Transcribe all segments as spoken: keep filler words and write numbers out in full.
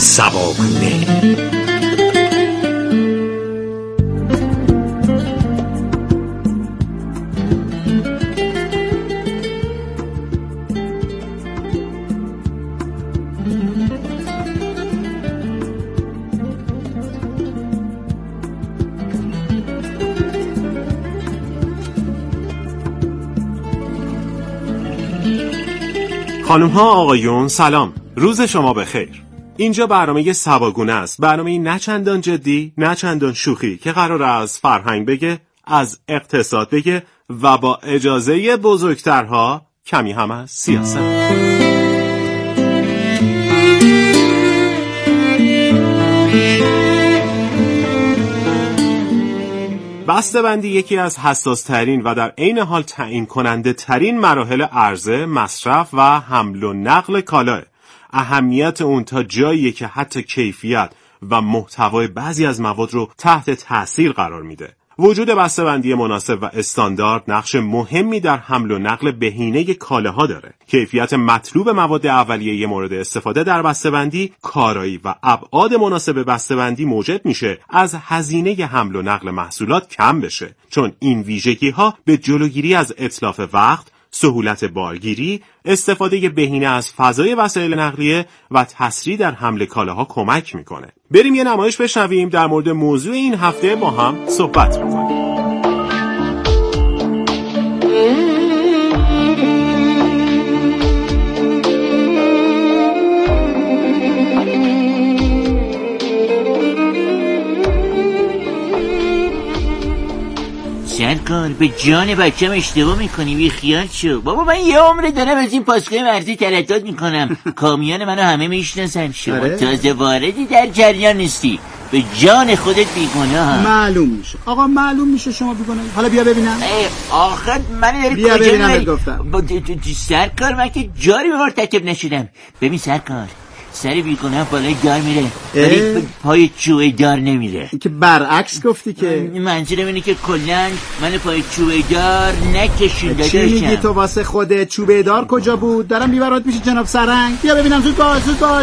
سباگونه. خانم ها آقایون سلام، روز شما بخیر. اینجا برنامه سباگونه است، برنامه نه چندان جدی نه چندان شوخی که قراره از فرهنگ بگه، از اقتصاد بگه و با اجازه بزرگترها کمی هم از سیاست. بسته‌بندی یکی از حساس ترین و در عین حال تعیین کننده ترین مراحل عرضه، مصرف و حمل و نقل کالاه. اهمیت اون تا جاییه که حتی کیفیت و محتوای بعضی از مواد رو تحت تاثیر قرار میده. وجود بسته‌بندی مناسب و استاندارد نقش مهمی در حمل و نقل بهینه کالاها داره. کیفیت مطلوب مواد اولیه مورد استفاده در بسته‌بندی، کارایی و ابعاد مناسب بسته‌بندی موجب میشه از هزینه حمل و نقل محصولات کم بشه، چون این ویژگی‌ها به جلوگیری از اتلاف وقت، سهولت بارگیری، استفاده بهینه از فضای وسایل نقلیه و تسریع در حمل کالاها کمک میکنه. بریم یه نمایش بشنویم در مورد موضوع این هفته با هم صحبت میکنیم. سرکار به جان بچم اشتباه میکنی، بی خیال شو بابا. من یه عمره دارم از این پاسگاه ورزی تردد میکنم. کامیون منو همه میشناسن، شما آره؟ تازه واردی در جریان نیستی، به جان خودت بیگناه. معلوم میشه آقا، معلوم میشه شما بیگناه. حالا بیا ببینم. آخر من داری بیا ببینم گفتم. سرکار من که جاری مرتکب نشدم. ببین سرکار، سر بیگناه بالای دار میره ولی پای چوبه دار نمیره. این که برعکس گفتی که. منظورم اینه که کلن من پای چوبه دار نکشونده. چی میگی تو واسه خودت؟ چوبه دار کجا بود؟ دارم بیبرات میشه جناب سرنگ. بیا ببینم، زود باش زود باش.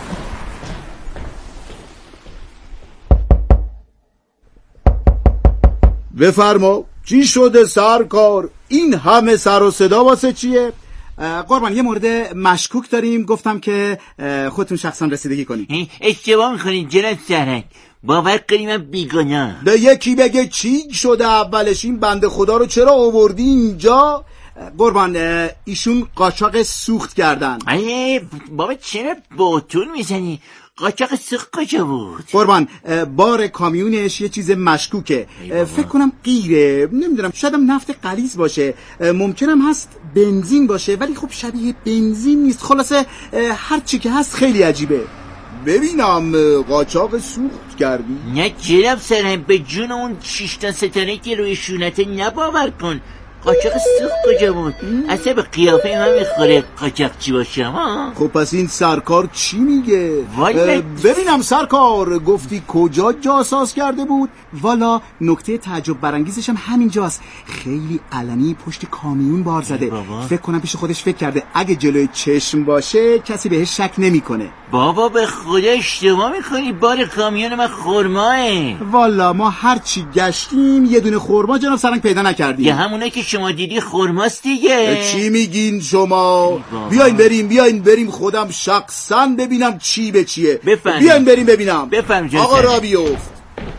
بفرما. چی شده سرکار؟ این همه سر و صدا واسه چیه؟ قربان یه مورد مشکوک داریم، گفتم که خودتون شخصا رسیدگی کنید. اشتباه میکنید جناب سرنگ، باور کنیم من بیگناه. به یکی بگه چی شده اولش؟ این بنده خدا رو چرا آوردی اینجا؟ قربان ایشون قاچاق سوخت کردن. ای بابا چرا باتون میزنی؟ قاچاق سوخت کجا بود؟ قربان بار کامیونش یه چیز مشکوکه، فکر کنم غیره، نمیدونم، شاید هم نفت غلیظ باشه، ممکنم هست بنزین باشه، ولی خب شبیه بنزین نیست. خلاصه هر چی که هست خیلی عجیبه. ببینم قاچاق سوخت کردی؟ نه جناب سرنگ، به جون اون شیشتا ستاره که روی شونته نباور کن. قاچاق سوخت کجا بود؟ اصلا به قیافه من میخوره قاچاق چی باشم ها؟ خب پس این سرکار چی میگه؟ ببینم سرکار، گفتی کجا جاساز کرده بود؟ والا نکته تعجب برانگیزش هم همینجاست، خیلی علنی پشت کامیون بار زده. فکر کنم پیش خودش فکر کرده اگه جلوی چشم باشه کسی بهش شک نمیکنه. بابا به خدا اشتباه میکنی، بار کامیون من خرماه. والا ما هر چی گشتیم یه دونه خرما جناب سرنگ پیدا نکردیم. یه همونه که شما دیدی خرماست دیگه. چی میگین شما؟ بیاین بریم بیاین بریم خودم شخصا ببینم چی به چیه. بفرمایید. بیاین بریم ببینم. بفرمایید آقا را بیفت.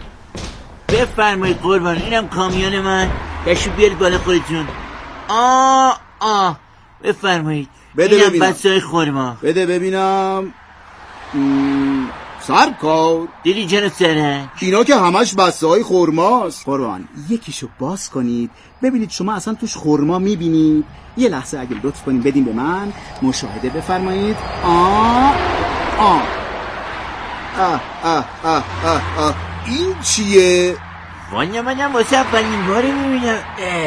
بفرمایید قربان، اینم کامیون من، تشریف بیارید بالا خودتون. آ آ بفرمایید. بده اینم ببینم. بسای خرما. بده ببینم. م... سرکار دیدی جناب سرنگ؟ اینا که همش بسته های خرماست. قربان یکیشو باز کنید ببینید شما اصلا توش خرما میبینید. یه لحظه اگه لطف کنید بدین به من، مشاهده بفرمایید. آه آه آه آه آه آه آه این چیه؟ والا منم واسه اولین باره میبینم.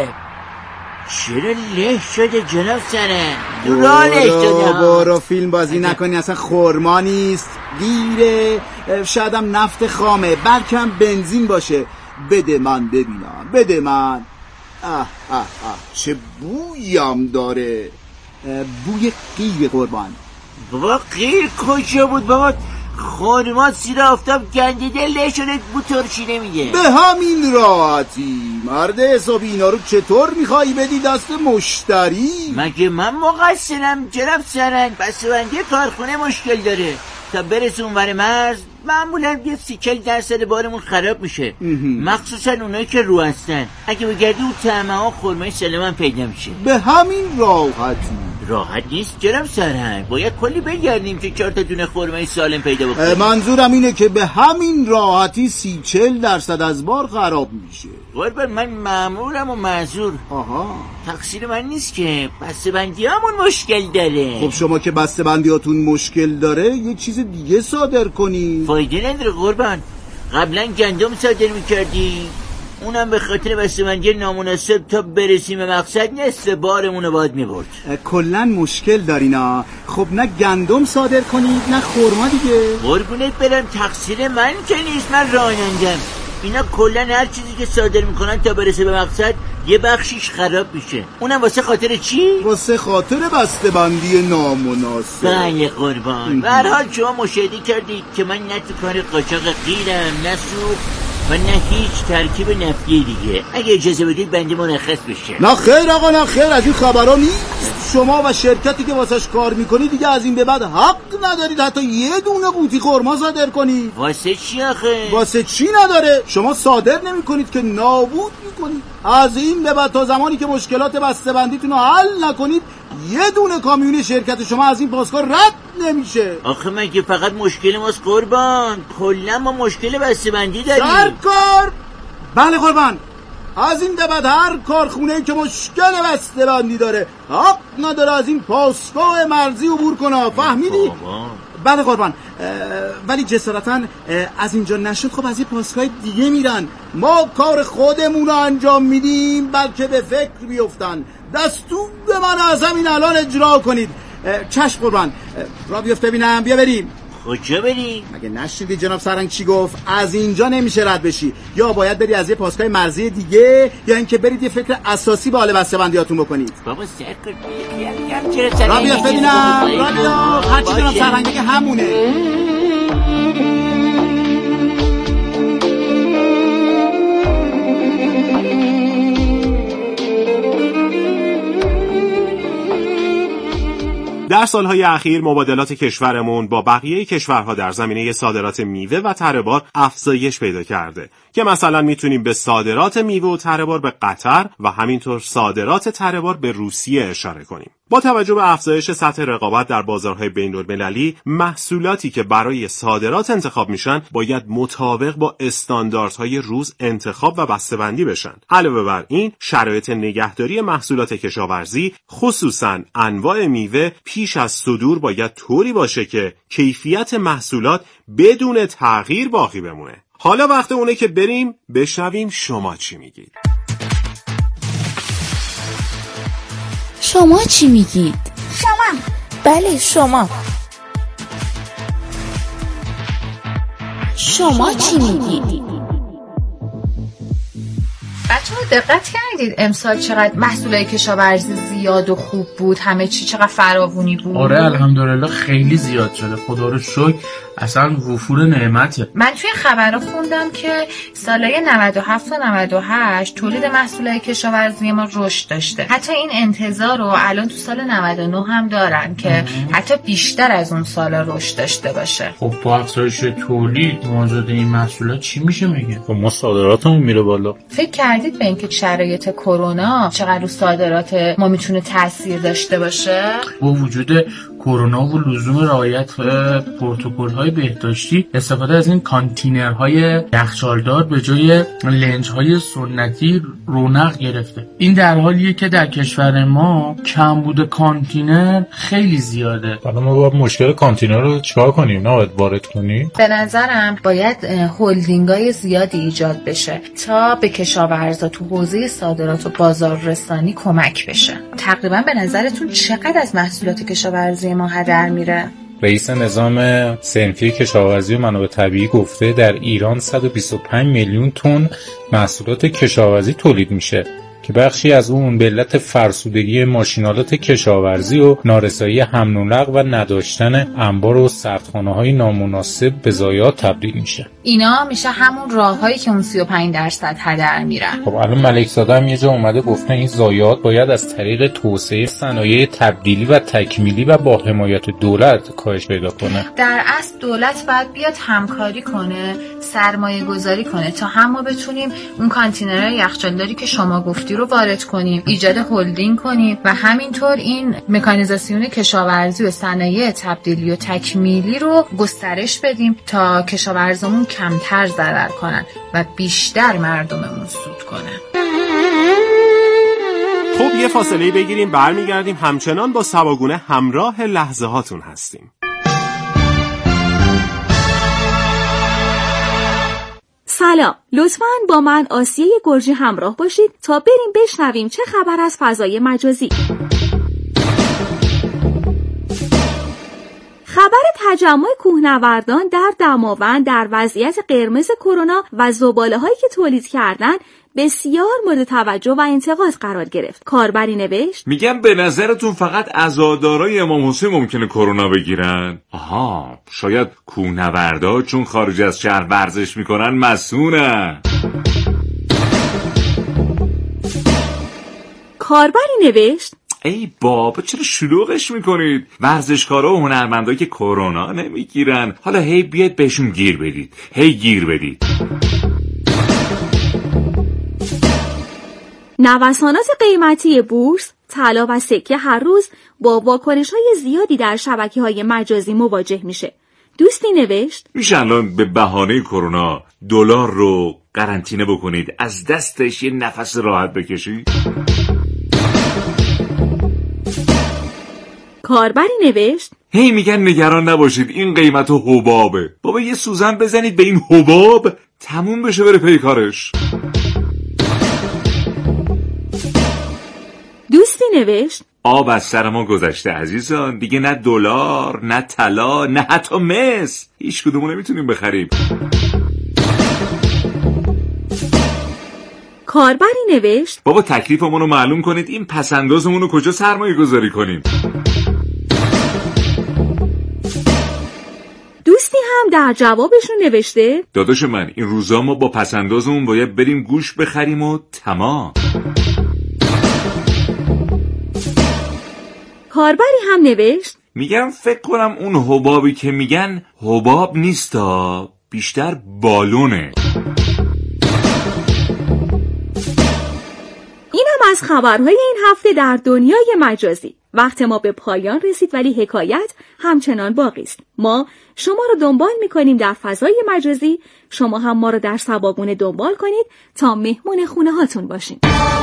چرا له شده جناب سرنگ؟ دورا له شده. برو فیلم بازی نکنی، اصلا خرما نیست، گیره، شایدم نفت خامه، بلکه بنزین باشه. بده من ببینم، بده من. اه اه اه چه بویی هم داره، بوی قیر. قربان بابا قیر کجا بود بابا؟ خورما زیر آفتاب گندیده لشونه بو ترشی نمیده. به همین راحتی مرد حسابی اینا رو چطور میخوایی بدی دست مشتری؟ مگه من مقصرم جناب سرهنگ؟ بسته‌بندی کارخونه مشکل داره، تا برسه اونور مرز معمولا یه سی چل درصد بارمون خراب میشه، مخصوصا اونایی که رو هستن. اگه بگردی اون طعمه ها خرمای سالم پیدا میشه. به همین راحتی؟ راحت نیست جناب سرهنگ، باید کلی بگردیم که چهار تا دونه خرمای سالم پیدا بکنیم. منظورم اینه که به همین راحتی سی چل درصد از بار خراب میشه. قربان من مأمورم و معذور. آها، تقصیر من نیست که بسته‌بندیامون مشکل داره. خب شما که بسته‌بندیاتون مشکل داره یه چیز دیگه صادر کنی. فایده نداره قربان، قبلا گندم صادر میکردی، اونم به خاطر بسته‌بندی نامناسب تا برسیم به مقصد نصف بارمون رو باید میبرد. کلن مشکل دارینا. خب نه گندم صادر کنید نه خرما دیگه. قربونت برم تقصیر من که نیست، من رانندم. اینا کلن هر چیزی که صادر میکنن تا برسه به مقصد یه بخشیش خراب میشه. اونم واسه خاطر چی؟ واسه خاطر بسته‌بندی نامناسب. بله قربان. به هر حال شما مشاهده کردید که من نه تو کار قاچاق غیرم، نه سوخت و نه هیچ ترکیب نفتی دیگه. اگه اجازه بدید بنده مرخص بشه. نه خیر آقا، نه خیر، از این خبرها نیست. شما و شرکتی که واسش کار میکنید دیگه از این به بعد حق ندارید حتی یه دونه قوطی خرما صادر کنید. واسه چی آخه؟ واسه چی نداره؟ شما صادر نمیکنید که نابود میکنید. از این به بعد تا زمانی که مشکلات بسته‌بندیتون رو حل نکنید یه دونه کامیون شرکت شما از این پاسگاه رد نمیشه. آخه مگه فقط مشکل ماست قربان؟ کلا ما مشکل بسته‌بندی داریم. سرکار! بله قربان، از این به بعد هر کارخونه‌ای که مشکل بسته‌بندی داره حق نداره از این پاسگاه مرزی عبور کنه. فهمیدی؟ بله قربان، ولی جسارتاً از اینجا نشد خب از این پاسگاه دیگه میرن. ما کار خودمون رو انجام میدیم بلکه به فکر بیفتن. دستور من از همین الان اجرا کنید. چشم قربان، را بیفت ببینم. بیا بریم. کجا بریم؟ مگه نشنیدی جناب سرهنگ چی گفت؟ از اینجا نمیشه رد بشی، یا باید بری از یه پاسگاه مرزی دیگه یا اینکه برید یه فکر اساسی به حال بسته‌بندیاتون بکنید. بابا سرکار را بیفت ببینم. را بیا، هرچی جناب سرهنگ بگه همونه. در سالهای اخیر مبادلات کشورمون با بقیه کشورها در زمینه صادرات میوه و تره‌بار افزایش پیدا کرده که مثلا میتونیم به صادرات میوه و تره‌بار به قطر و همینطور صادرات تره‌بار به روسیه اشاره کنیم. با توجه به افزایش سطح رقابت در بازارهای بین‌المللی، محصولاتی که برای صادرات انتخاب میشن باید مطابق با استانداردهای روز انتخاب و بسته‌بندی بشن. علاوه بر این، شرایط نگهداری محصولات کشاورزی، خصوصاً انواع میوه، پیش از صدور باید طوری باشه که کیفیت محصولات بدون تغییر باقی بمونه. حالا وقت اونه که بریم بشنویم شما چی میگید. شما چی میگید؟ شما. بله شما. شما چی میگید؟ بچه‌ها دقت کردید امسال چقدر محصولات کشاورزی زیاد و خوب بود؟ همه چی چقدر فراوانی بود؟ آره الحمدلله خیلی زیاد شده، خدا رو شکر. اصلا وفور نعمته. من توی خبرها خوندم که سالهای نود و هفت تا نود و هشت تولید محصولات کشاورزی ما رشد داشته. حتی این انتظار رو الان تو سال نود و نه هم دارن که ام. حتی بیشتر از اون سالا رشد داشته باشه. خب با افزایش تولید مواجهه این محصولات چی میشه میگه؟ خب ما صادراتمون میره بالا. فکر کردید به اینکه شرایط کرونا چقدر رو صادرات ما میتونه تاثیر داشته باشه؟ با وجود کرونا و لزوم رعایت پروتکل‌های بهداشتی، استفاده از این کانتینرهای یخچالدار به جای لنج‌های سنتی رونق گرفته. این در حالیه که در کشور ما کمبود کانتینر خیلی زیاده. حالا ما باید مشکل کانتینر رو چیکار کنیم؟ نباید وارد کنیم؟ به نظرم باید هلدینگ‌های زیادی ایجاد بشه تا به کشاورزا تو حوزه صادرات و بازاررسانی کمک بشه. تقریبا به نظرتون چقدر از محصولات کشاورزی ما هدر میره؟ رئیس نظام صنفی کشاورزی و منابع طبیعی گفته در ایران صد و بیست و پنج میلیون تن محصولات کشاورزی تولید میشه که بخشی از اون به علت فرسودگی ماشینالات کشاورزی و نارسایی حمل و نقل و نداشتن انبار و سردخانه‌های نامناسب به ضایعات تبدیل میشه. اینا میشه همون راههایی که اون سی و پنج درصد هدر میرن. خب الان ملک زاده هم یه جا اومده گفته این ضایعات باید از طریق توسعه صنایع تبدیلی و تکمیلی و با حمایت دولت کاهش پیدا کنه. در اصل دولت باید بیاد همکاری کنه، سرمایه گذاری کنه تا هم ما بتونیم اون کانتینرهای یخچالداری که شما گفتی رو وارد کنیم، ایجاد هلدینگ کنیم و همینطور این مکانیزاسیون کشاورزی و صنایع تبدیلی و تکمیلی رو گسترش بدیم تا کشاورزامون کمتر ضرر کنن و بیشتر مردممون سود کنن. خب یه فاصله بگیریم، برمیگردیم، همچنان با سواگونه همراه لحظه هاتون هستیم. سلام، لطفاً با من آسیه گرجی همراه باشید تا بریم بشنویم چه خبر از فضای مجازی. خبر تجمع کوهنوردان در دماوند در وضعیت قرمز کرونا و زباله‌هایی که تولید کردن بسیار مورد توجه و انتقاد قرار گرفت. کاربری نوشت: میگم به نظرتون فقط عزادارای امام حسین ممکنه کرونا بگیرن؟ آها، شاید کوهنوردا چون خارج از شهر ورزش میکنن مسئولن. کاربری نوشت: ای بابا چرا شلوغش میکنید؟ ورزشکارا و هنرمندایی که کرونا نمیگیرن، حالا هی بیاد بهشون گیر بدید، هی گیر بدید. نوسانات قیمتی بورس، طلا و سکه هر روز با واکنش‌های زیادی در شبکه‌های مجازی مواجه میشه. دوستی نوشت: میشه الان به بهانه کرونا دلار رو قرنطینه بکنید، از دستش یه نفس راحت بکشید؟ کاربری نوشت: هی میگن نگران نباشید این قیمت حبابه. بابا یه سوزن بزنید به این حباب تموم بشه بره پی کارش. دوستی نوشت: آب از سر ما گذشته عزیزان، دیگه نه دلار نه طلا نه حتی مس، هیچ کدومو نمیتونیم بخریم. کاربری نوشت: بابا تکلیفمون رو معلوم کنید، این پسندازمون رو کجا سرمایه گذاری کنیم؟ دوستی هم در جوابشون نوشته: داداش من این روزا ما با پسندازمون باید بریم گوش بخریم و تمام. کاربری هم نوشت: میگم فکر کنم اون حبابی که میگن حباب نیستا، بیشتر بالونه. اینم از خبرهای این هفته در دنیای مجازی. وقت ما به پایان رسید ولی حکایت همچنان باقی است. ما شما رو دنبال میکنیم در فضای مجازی، شما هم ما رو در سواگونه دنبال کنید تا مهمون خونه هاتون باشیم.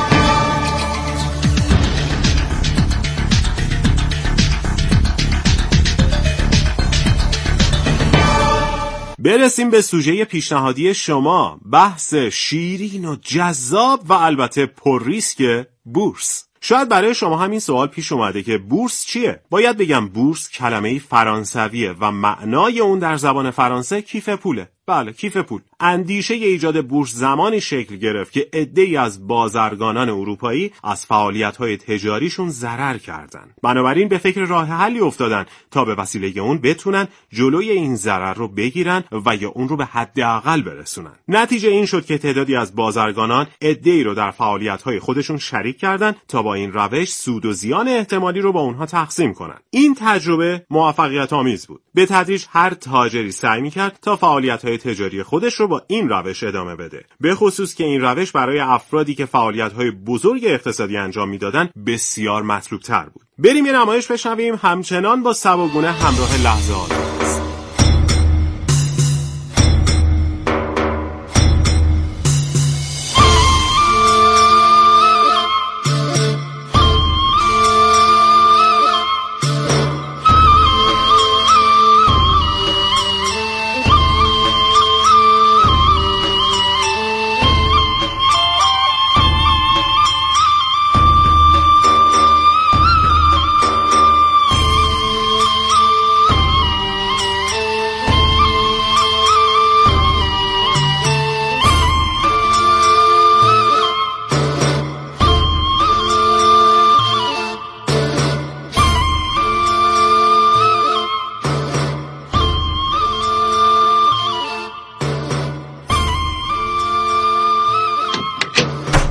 برسیم به سوژه پیشنهادی شما، بحث شیرین و جذاب و البته پر ریسک بورس. شاید برای شما همین سوال پیش اومده که بورس چیه؟ باید بگم بورس کلمه‌ای فرانسویه و معنای اون در زبان فرانسه کیف پوله. بله، کیف پول. اندیشه ایجاد بورس زمانی شکل گرفت که عده‌ای از بازرگانان اروپایی از فعالیت‌های تجاریشون ضرر کردند. بنابراین به فکر راه حلی افتادن تا به وسیله اون بتونن جلوی این ضرر رو بگیرن و یا اون رو به حداقل برسونن. نتیجه این شد که تعدادی از بازرگانان عده‌ای رو در فعالیت‌های خودشون شریک کردن تا با این روش سود و زیان احتمالی رو با اونها تقسیم کنن. این تجربه موفقیت آمیز بود. به تدریج هر تاجری سعی می‌کرد تا فعالیت‌های تجاری خودش رو با این روش ادامه بده، به خصوص که این روش برای افرادی که فعالیت‌های بزرگ اقتصادی انجام میدادن بسیار مطلوب تر بود. بریم یه نمایش بشنویم، همچنان با سواگونه همراه لحظات.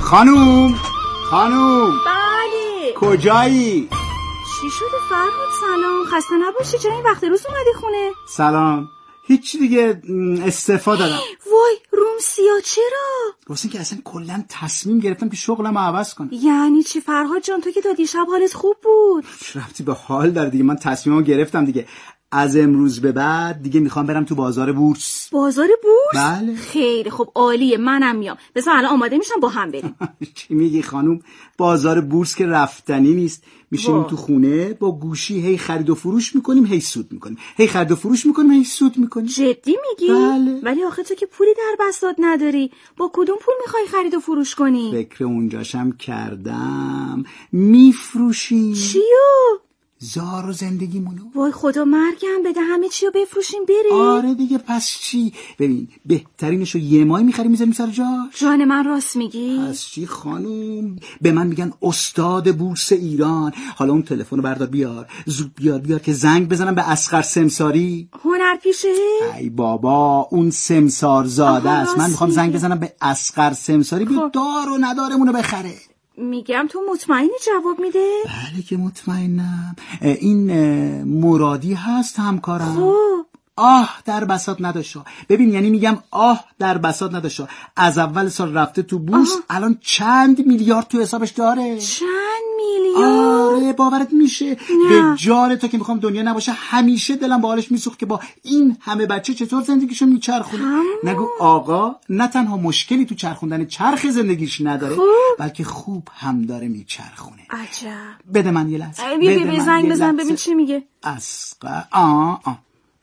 خانوم خانوم بله کجایی؟ چی شده فرهاد؟ سلام، خسته نباشی، چرا این وقت روز اومدی خونه؟ سلام. هیچ دیگه استعفا دادم. وای روم سیاه، چرا؟ واسه اینکه اصلا کلا تصمیم گرفتم که شغلمو عوض کنم. یعنی چی فرهاد جان؟ تو که تا دیشب حالت خوب بود. چه ربطی به حال داره دیگه؟ من تصمیممو گرفتم دیگه. از امروز به بعد دیگه میخوام برم تو بازار بورس. بازار بورس؟ بله. خیلی خب عالیه، منم میام. بذار الان آماده میشم با هم بریم. چی میگی خانوم؟ بازار بورس که رفتنی نیست. میشینیم تو خونه با گوشی هی خرید و فروش میکنیم، هی سود میکنیم، هی خرید و فروش میکنیم، هی سود میکنیم. جدی میگی؟ بله. ولی آخه تو که پولی در بساط نداری، با کدوم پول میخوای خرید و فروش کنی؟ فکر اونجاشم کردم. میفروشیم. چیو؟ زار و زندگیمونو. وای خدا مرگم بده، همه چی رو بفروشیم بریم. آره دیگه پس چی؟ ببین بهترینشو یه ماه میخریم میذاریم سر جاش. جان من راست میگی؟ پس چی خانوم؟ به من میگن استاد بورس ایران. حالا اون تلفن رو بردار بیار، زود بیار بیار که زنگ بزنم به اصغر سمساری. هنرپیشه؟ ای بابا اون سمسار زاده است. من میخوام زنگ بزنم به اصغر سمساری بیا دار و ندارمونو بخره. میگم تو مطمئنی جواب میده؟ بله که مطمئنم. این مرادی هست همکارم. خب آه در بساط نداشت. ببین یعنی میگم آه در بساط نداشت. از اول سال رفته تو بورس. آه. الان چند میلیارد تو حسابش داره. چند میلیارد؟ آره باورت میشه؟ به جان تو که میخوام دنیا نباشه همیشه دلم با حالش میسوخت که با این همه بچه چطور زندگیشو میچرخونه. نگو آقا نه تنها مشکلی تو چرخوندن چرخ زندگیش نداره خوب. بلکه خوب هم داره میچرخونه. عجب. بده من یه لحظه. بده من زنگ بزن ببین چی میگه. اسقر آه آه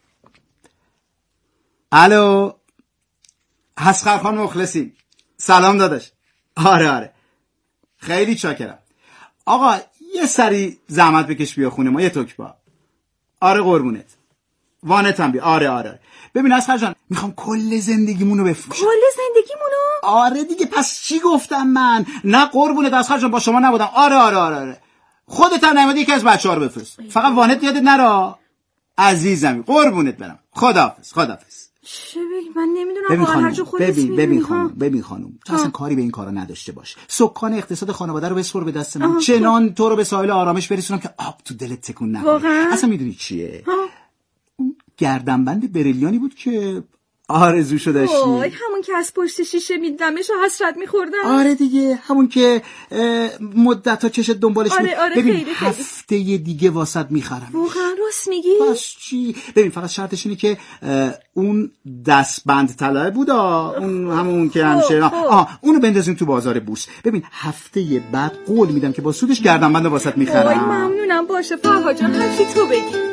الو اسقر خان مخلصی. سلام داداش. آره آره خیلی چاکرم. آقا یه سری زحمت بکش بیا خونه ما یه توک با. آره قربونت. وانتم بیا. آره آره ببین اسقر جان میخوام کل زندگیمونو بفروشم. کل زندگیمونو؟ آره دیگه پس چی گفتم من؟ نه قربونت اسقر جان با شما نبودم. آره آره آره آره خودت هم نمیدی یکی از بچه‌ها رو بفرست. فقط وانت یادت نره عزیزم. قربونت برم. خداحافظ خداحافظ. چه بگی من نمیدونم واقعا هر جو خودت ببین ببین خانم ببین خانم تو اصلا کاری به این کارا نداشته باش. سکان اقتصاد خانواده رو بسپر به دست من. چنان تو رو به ساحل آرامش برسونم که آب تو دلت تکون نکنه. اصلا میدونی چیه؟ اون گردنبند بریلیانی بود که آرزوشو داشتی. وای همون که از پشت شیشه میدمش و حسرت میخوردم. آره دیگه همون که مدت ها چشت دنبالش بود. آره آره ببین خیلی خیلی. هفته دیگه واسط میخرم. واقعا راست میگی؟ پس چی؟ ببین فقط شرطش اینه که اون دستبند طلای بودا. اون همون که همیشه آه اونو بندازیم تو بازار بورس. ببین هفته بعد قول میدم که با سودش گردنبند واسط میخرم. وای ممنونم. باشه فرهاد جان هر چی تو بگی.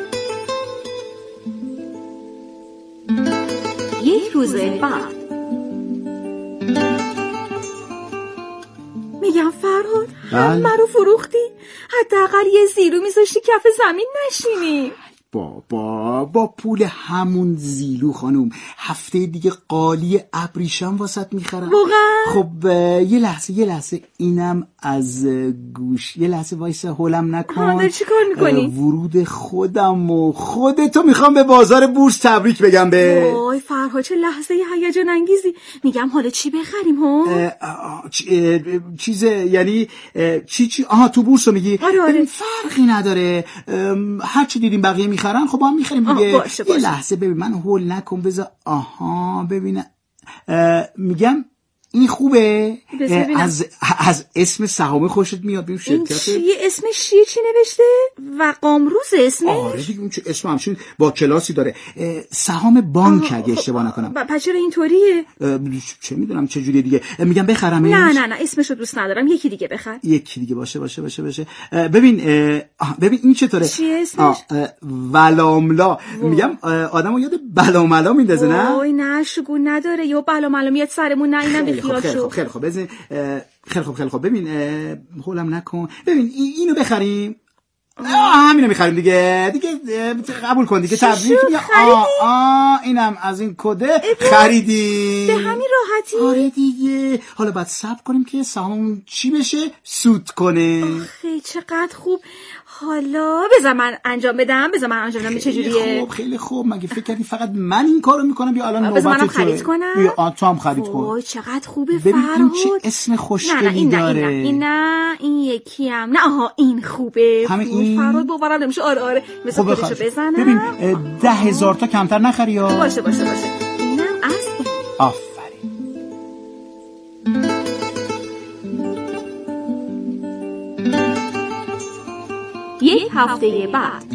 یک روز بعد میگم فرهاد همه رو فروختی؟ حداقل یه زیرو میذاشتی کف زمین نشینی. بابا با پول همون زیلو خانوم هفته دیگه قالی ابریشم واسط میخرم. واقعا؟ خب یه لحظه یه لحظه اینم از گوش. یه لحظه وایسه هولم نکن. داری چی کار میکنی؟ ورود خودم و خودتو میخوام به بازار بورس تبریک بگم به. وای فرهاد چه لحظه هیجان انگیزی. میگم حالا چی بخریم ها؟ چیز یعنی چی چی آها تو بورس رو میگی؟ آره آره. فرقی نداره هر چی دیدیم بقیه میخرن خب با هم میخریم دیگه. باشه باشه. یه لحظه ببین من هول نکن بذار. آها ببین میگم این خوبه. از از اسم سهام خوشت میاد؟ ببین شرکت چیه اسمش چیه؟ چی نوشته؟ و قامروز اسمش؟ آره دیگه اون چه اسم همشون با کلاسی داره. سهام بانک اگه اشتباه نکنم. پس چرا اینطوریه؟ چه میدونم چه جوریه دیگه. میگم بخرمش؟ نه نه نه اسمشو دوست ندارم. یکی دیگه بخر. یکی دیگه باشه باشه باشه باشه. ببین ببین این چطوره؟ چیه اسمش؟ ولاملا. میگم آدمو یاد بلاملا میندازه نه؟ وای نه شگون نداره. یا بلاملا میاد سرمون نه اینم بیخیال شو. خیلی خوب بزن. خیلی خوب خیلی خوب ببین هولم نکن. ببین اینو بخریم. آه همینو میخریم دیگه دیگه قبول کن دیگه. تبریک میگم. آه آه اینم از این کده خریدیم به همین راحتی. آره دیگه. حالا باید صبر کنیم که سهاممون چی بشه سود کنه. خیلی چقدر خوب. حالا بذار من انجام بدم بذار من انجام بدم چجوریه؟ خب خیلی خوب. مگه فکر کردی فقط من این کارو میکنم یا الان نوبت تو؟ خرید کنم؟ بیا تو هم خرید کن. وای چقدر خوبه ببین فرهاد. این چه اسم خوشگلی داره. نه این نه این یکی هم نه. آها این خوبه. همه این فرهاد باورم نمیشه. آره آره مثلا خب خودشو بزنم. ببین ده هزار تا کمتر نخری یا باشه باشه باشه. اینم از این. آفرین. یک هفته بعد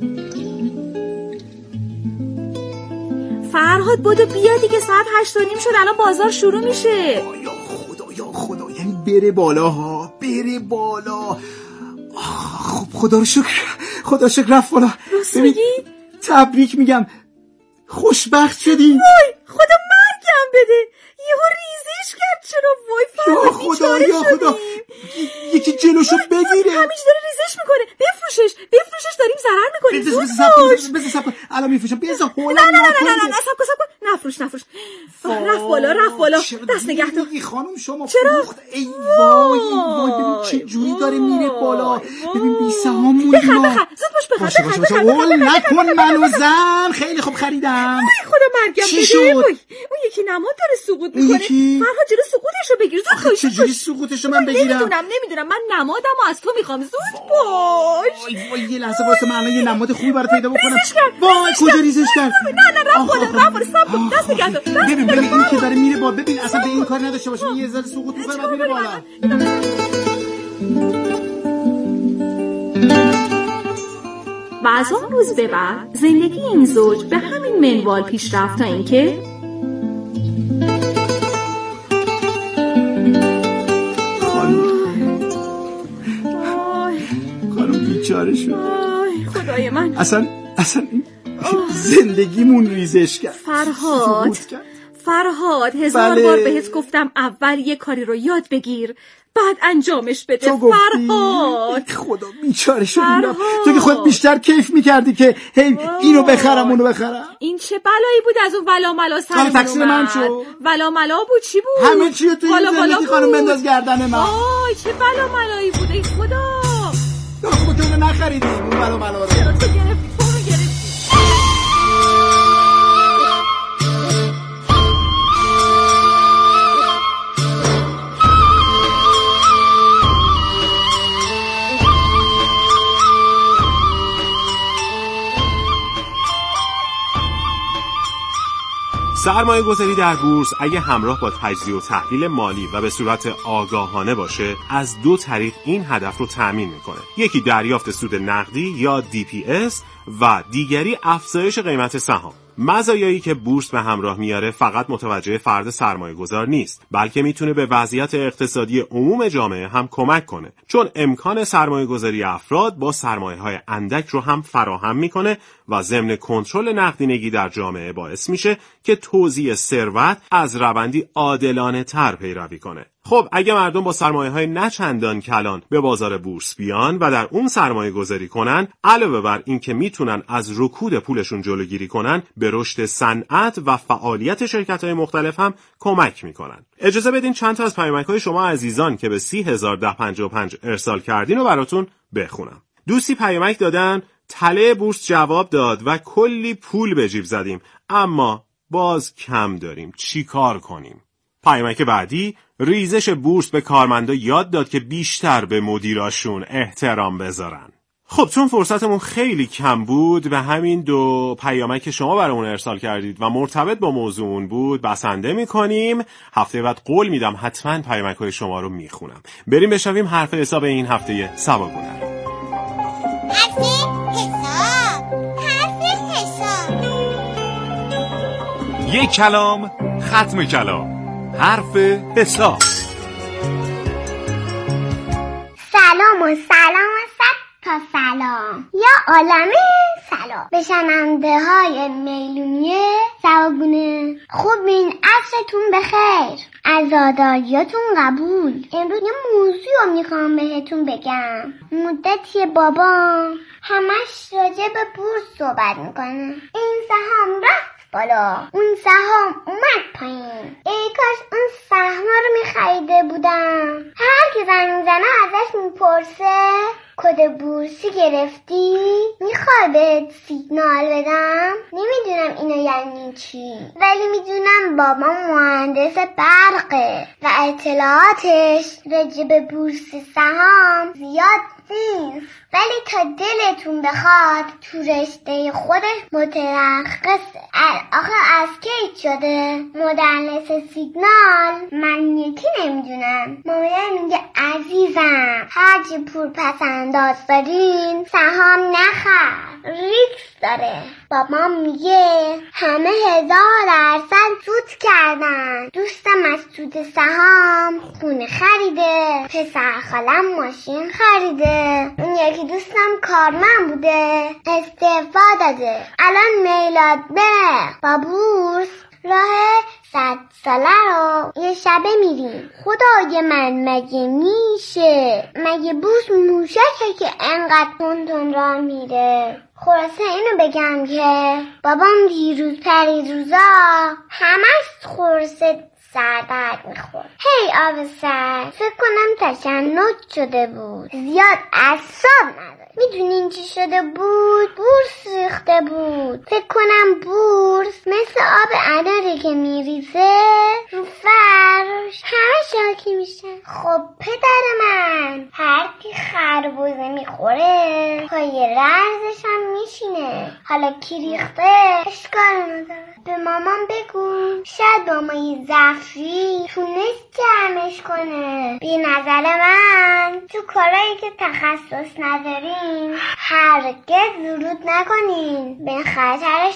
فرهاد بودو بیا دیگه ساعت هشت و نیم شد الان بازار شروع میشه. یا خدا یا خدا یعنی بره بالا ها بره بالا. خب خدا رو شکر خدا رو شکر رفت بالا. ببین تبریک میگم خوشبخت شدی. وای خدا مرگم بده یهو ریزش کرد. چرا وای فرهاد خدا یا خدا یکی جلوشو بگیره. همیشه داره ریزش میکنه. بفروشش بفروشش داریم ضرر میکنیم. بذار بذار سب کن الان میفروشم. بذار هولا نه نه نه نه نه سب کن سب کن نفروش نفروش. رفت بالا رفت بالا. دست نگه تو. خانم شما چرا؟ ای وای وای ببین چه جوری داره میره بالا. ببین بی سهام موندی. بخر بخر زود باش بخر باشه باشه باشه. اول نکن منو زن. خیلی خوب خریدم. خدا مرگم چی بده. شد؟ اون یکی نماد داره سقوط میکنه. فرهاد جلو سقوطشو بگیر. زود باش. چجوری سقوطشو من بگیرم؟ نمیدونم نمیدونم من نمادمو از تو میخوام. زود باش. وای وای یه لحظه واسه من یه نماد خوبی برات پیدا بکنم. وای کجا ریزش کرد؟ نه نه رفت بالا رفت بالا. صبر کن دست نگه دار. ببین ببین این که داره میره بالا. ببین اصلا به این کار نداشته باشه. یه ذره سقوط میکنه بعد میره بالا. و از اون روز به بعد زندگی این زوج به همین منوال پیش رفت تا اینکه خانم بیچاره شد. خدای من اصلا اصلا زندگیمون ریزش کرد. فرهاد فرهاد هزار بله. بار بهت گفتم اول یه کاری رو یاد بگیر بعد انجامش بده. فرهاد خدا بیچاره شد. تو که خود بیشتر کیف میکردی که هی اینو بخرم اونو بخرم. این چه بلایی بود از اون ولا ملا سرمون اومد. تقصیر من شد. ولا ملا بود چی بود؟ همه چی رو تو این زندگی خانم بنداز گردن من. آی چه ولا ملایی بود ای خدا. تو خود تو اونو نخریدی اون ولا ملا رو. تو گرفتی تو رو گرفتی. سرمایه گذاری در بورس اگه همراه با تجزیه و تحلیل مالی و به صورت آگاهانه باشه از دو طریق این هدف رو تأمین میکنه. یکی دریافت سود نقدی یا دی پی اس و دیگری افزایش قیمت سهام. مزایایی که بورس به همراه میاره فقط متوجه فرد سرمایه گذار نیست بلکه میتونه به وضعیت اقتصادی عموم جامعه هم کمک کنه چون امکان سرمایه گذاری افراد با سرمایه های اندک رو هم فراهم میکنه و ضمن کنترل نقدینگی در جامعه باعث میشه که توزیع ثروت از روندی عادلانه تر پیروی کنه. خب اگه مردم با سرمایه های نچندان کلان به بازار بورس بیان و در اون سرمایه گذاری کنن علاوه بر این که میتونن از رکود پولشون جلوگیری کنن به رشد صنعت و فعالیت شرکت های مختلف هم کمک میکنن. اجازه بدین چند تا از پیامک های شما عزیزان که به سی هزار و ده و پنجاه و پنج ارسال کردین رو براتون بخونم. دوستی پیامک دادن تله بورس جواب داد و کلی پول به جیب زدیم اما باز کم داریم چی کار کنیم؟ پیامک بعدی ریزش بورس به کارمندا یاد داد که بیشتر به مدیراشون احترام بذارن. خب چون فرصتمون خیلی کم بود به همین دو پیامک که شما برامون ارسال کردید و مرتبط با موضوعمون بود بسنده میکنیم. هفته بعد قول میدم حتما پیامک های شما رو میخونم. بریم بشنویم حرف حساب این هفته سواگونه. حرف حساب حرف حساب یک کلام ختم کلام حرف حساب. سلام و سلام و صد تا سلام یا عالمه سلام به شنونده های میلونی سواگونه. خوب این عصرتون بخیر، عزاداریاتون قبول. امروز یه موضوع رو میخوام بهتون بگم. مدتی بابام همش راجع به بورس صحبت میکنه. این سهام رفت بالا، اون سهام اومد پایین، ای کاش اون سهام رو میخریده بودم. هر کی زنگ میزنه ازش میپرسه کد بورسی گرفتی؟ میخوای بهت سیگنال بدم؟ نمیدونم اینو یعنی چی، ولی میدونم بابا مهندس برقه و اطلاعاتش راجع به بورس سهام زیاد نیست، ولی تا دلتون بخواد تو رشته خودش مترخصه. آخه از کی شده مدرس سیگنال؟ من یکی نمیدونم. مامان میگه عزیزم هرچی پول پس انداز دارین سهام نخر، ریسک داره. بابا میگه همه هزار درصد سود کردن. دوستم از سود سهام خونه خریده، پسر خالم ماشین خریده، اون یکی دوستم کارمند بوده استعفا داده، الان میلاد بره با بورس راه صد ساله رو یه شبه میریم. خدای من مگه میشه؟ مگه بورس موشکه که انقدر تون تون راه میره؟ خلاصه اینو بگم که بابام دیروز پریروزا همش خورسه سردرد میخورد، هی آب سر، فکر کنم تشنج شده بود، زیاد اعصاب نداره. میدونین چی شده بود؟ بورس ریخته بود. فکر کنم بورس مثل آب اناره که میریزه رو فرش همه شاکی میشن. خب پدر من هر کی خربوزه میخوره پای رزش هم میشینه، حالا کی ریخته اشکال نداره. به مامان بگو شاید با مایی زفری تونست جمعش کنه. بی نظر من تو کارایی که تخصص ندارین هرگز ورود نکنین، به خطرش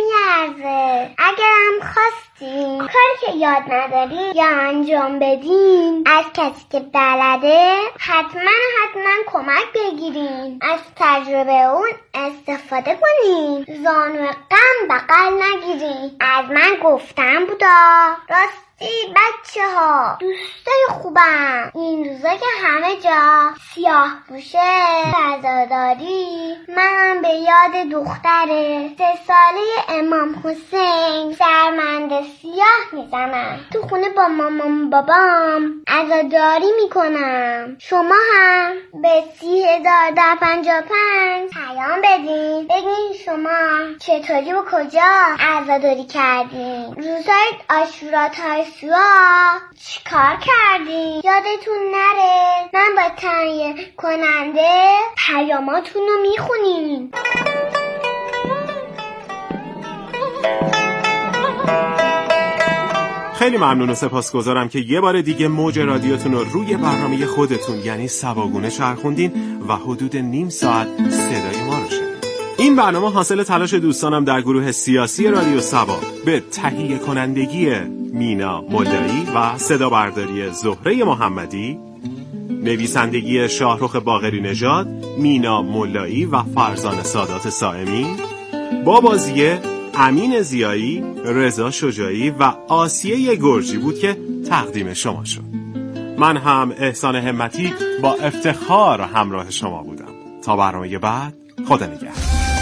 نمیارزه. اگرم خواستین کاری که یاد ندارین یا انجام بدین از کسی که بلده حتما حتما کمک بگیرین، از تجربه اون استفاده کنین، زانو غم بغل نگیرین. از من گفتم بودا. راست ای بچه ها دوستای خوبم، این روزا که همه جا سیاه پوشه عزاداری، منم به یاد دختر سه ساله امام حسین سرمند سیاه میزنم. تو خونه با مامان بابام عزاداری میکنم. شما هم به سی هزار در پنجاه پنج پیام بدین بگین شما چطوری و کجا عزاداری کردین، روزهای عاشورا سوا چی کار کردی؟ یادتون نره من با تهیه کننده پیاماتون رو میخونیم. خیلی ممنون و سپاسگزارم که یه بار دیگه موج رادیوتون رو روی برنامه خودتون یعنی سباگونه چرخوندین و حدود نیم ساعت صدای ما رو شنیدین. این برنامه حاصل تلاش دوستانم در گروه سیاسی رادیو سبا به تهیه کنندگی مینا مولایی و صدا برداری زهره محمدی، نویسندگی شاهرخ باقری نژاد، مینا مولایی و فرزانه سادات سائمی، با بازی امین زیایی، رضا شجاعی و آسیه گرجی بود که تقدیم شما شد. من هم احسان همتی با افتخار همراه شما بودم. تا برنامه بعد، خدا نگهدار.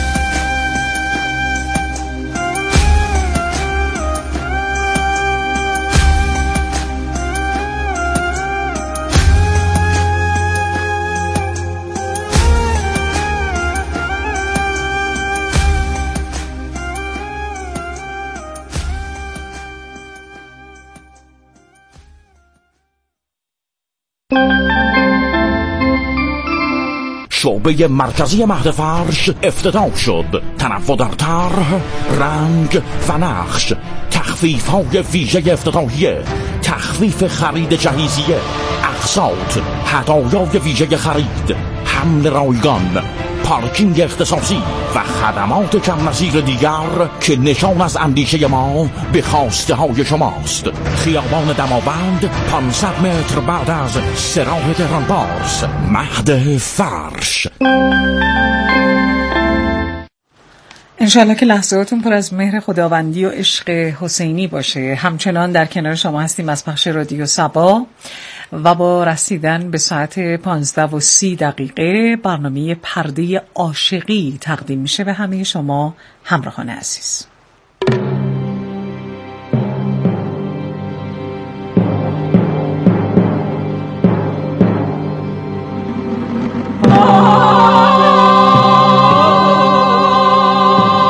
شعبه مرکزی مهد فرش افتتاح شد. تنوع در طرح، رنگ و نقش، تخفیف های ویژه افتتاحیه، تخفیف خرید جهیزیه، اقساط، هدایای ویژه خرید، حمل رایگان، پارکینگ اختصاصی و خدمات کم نظیر دیگر که نشان از اندیشه ما به خواسته های شماست. خیابان دماوند پانصد متر بعد از سراح تهران پارس، مهد فرش. انشالله که لحظاتون پر از مهر خداوندی و عشق حسینی باشه. همچنان در کنار شما هستیم از پخش رادیو سبا و با رسیدن به ساعت پانزده و سی دقیقه برنامه پرده عاشقی تقدیم میشه به همه شما همراهان عزیز.